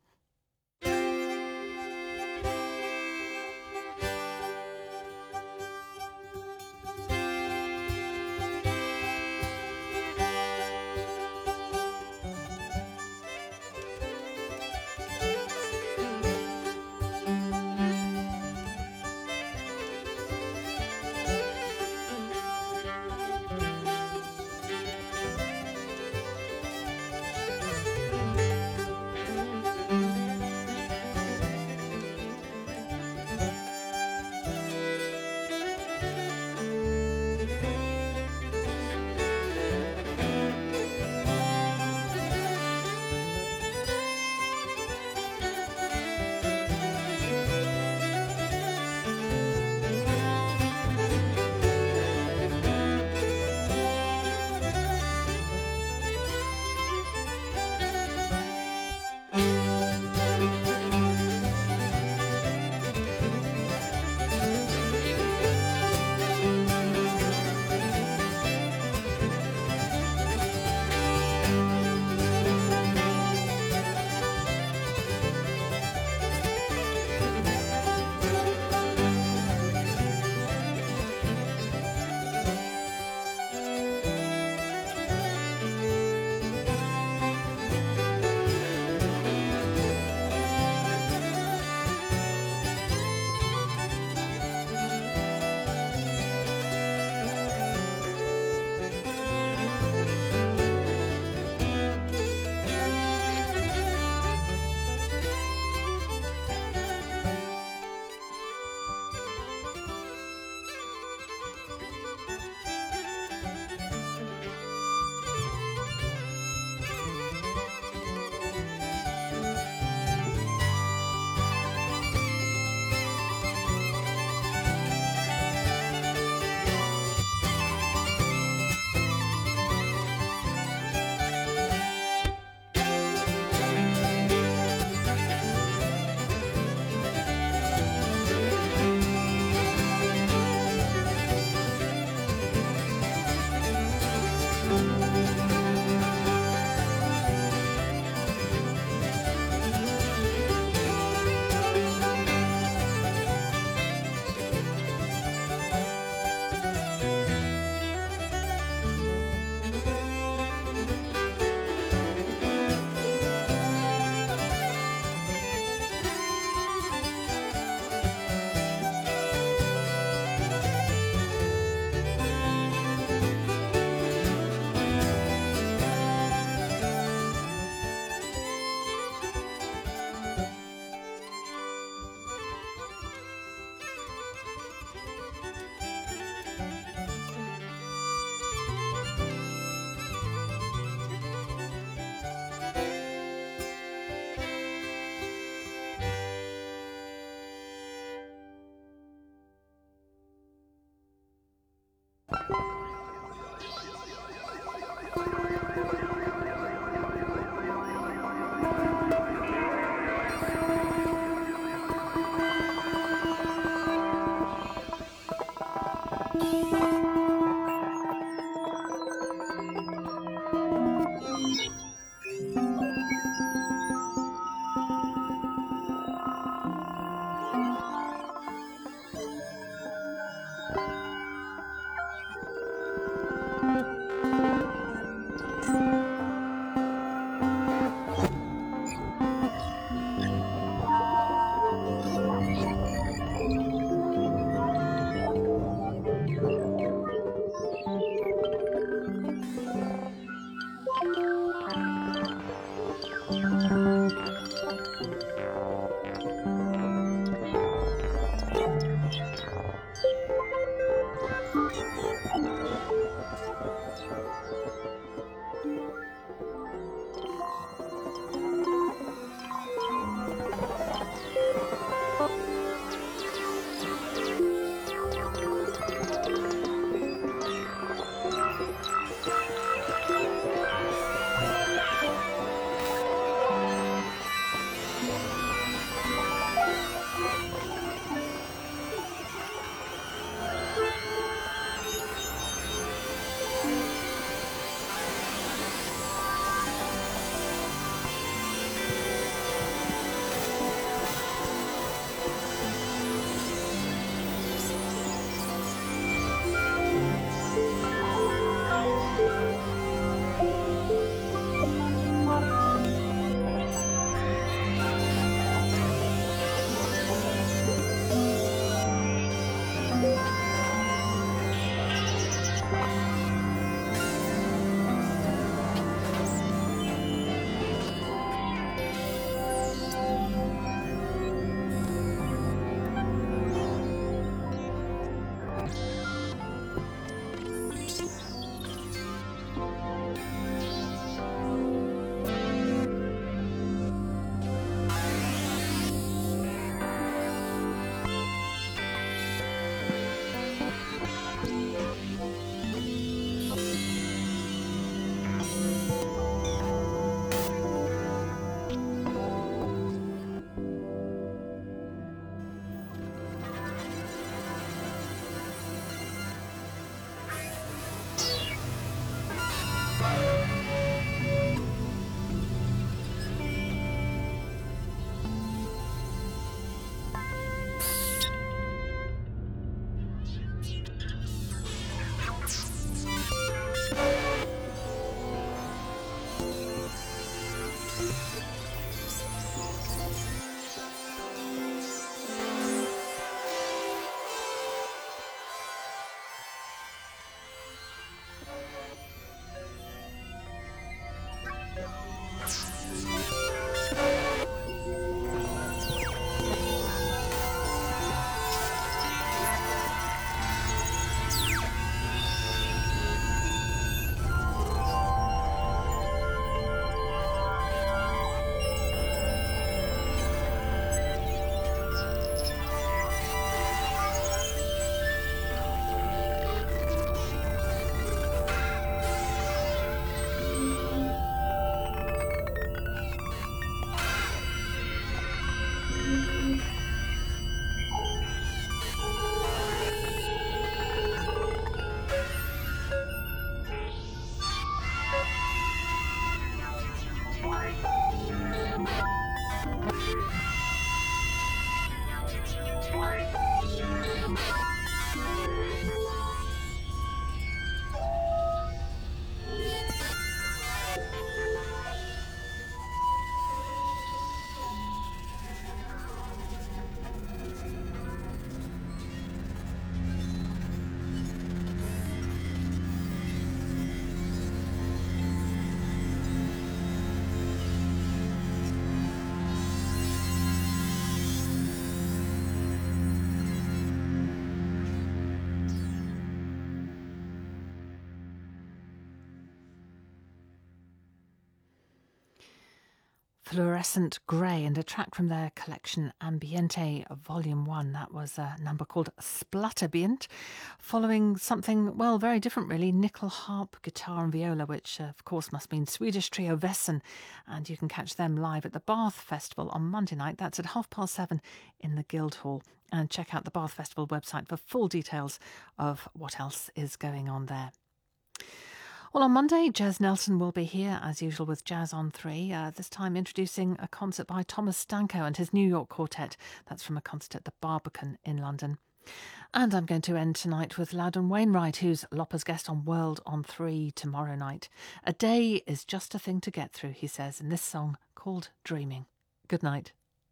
Fluorescent Grey, and a track from their collection Ambiente Volume 1. That was a number called Splatterbient, following something, well, very different really, nickel harp, guitar and viola, which of course must mean Swedish trio Vesson, and you can catch them live at the Bath Festival on Monday night. That's at 7:30 in the Guildhall. And check out the Bath Festival website for full details of what else is going on there. Well, on Monday, Jez Nelson will be here, as usual, with Jazz on 3, this time introducing a concert by Thomas Stanko and his New York Quartet. That's from a concert at the Barbican in London. And I'm going to end tonight with Loudon Wainwright, who's Lopper's guest on World on 3 tomorrow night. A day is just a thing to get through, he says, in this song called Dreaming. Good night.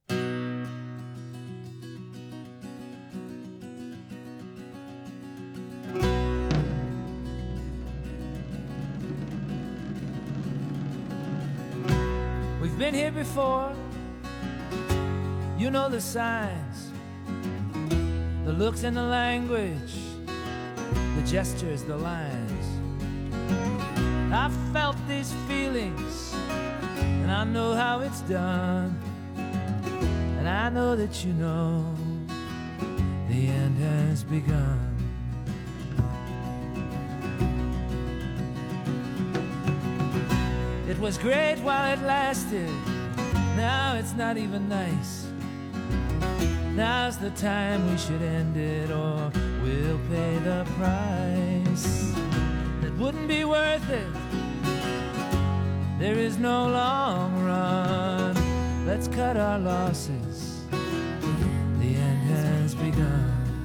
We've been here before, you know the signs, the looks and the language, the gestures, the lines. I've felt these feelings, and I know how it's done, and I know that you know the end has begun. It was great while it lasted, now it's not even nice. Now's the time we should end it, or we'll pay the price. It wouldn't be worth it, there is no long run. Let's cut our losses, the end has begun.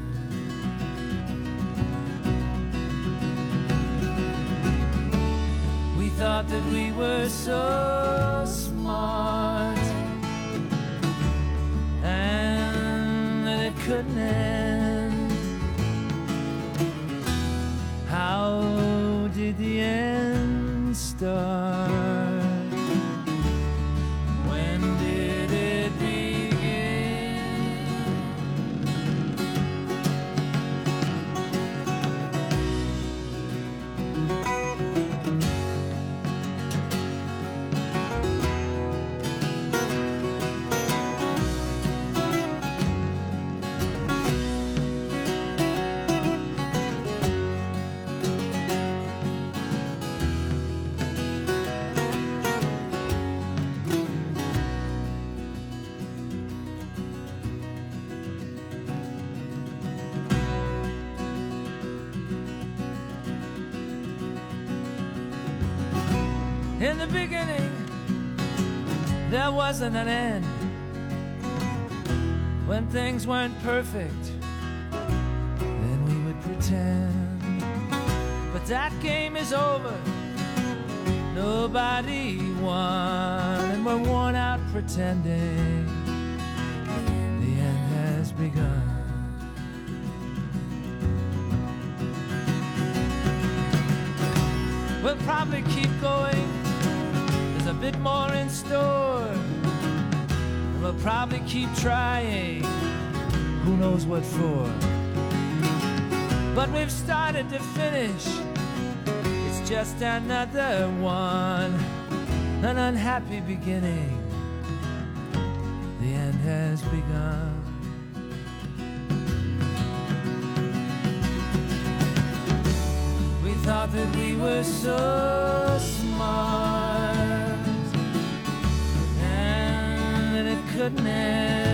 Thought that we were so smart and that it couldn't end. How did the end start? When did it begin? In the beginning, there wasn't an end. When things weren't perfect, then we would pretend. But that game is over, nobody won, and we're worn out pretending. The end has begun. We'll probably keep going, there's a bit more in store, and we'll probably keep trying, who knows what for. But we've started to finish, it's just another one, an unhappy beginning. The end has begun. We thought that we were so smart and that it couldn't end.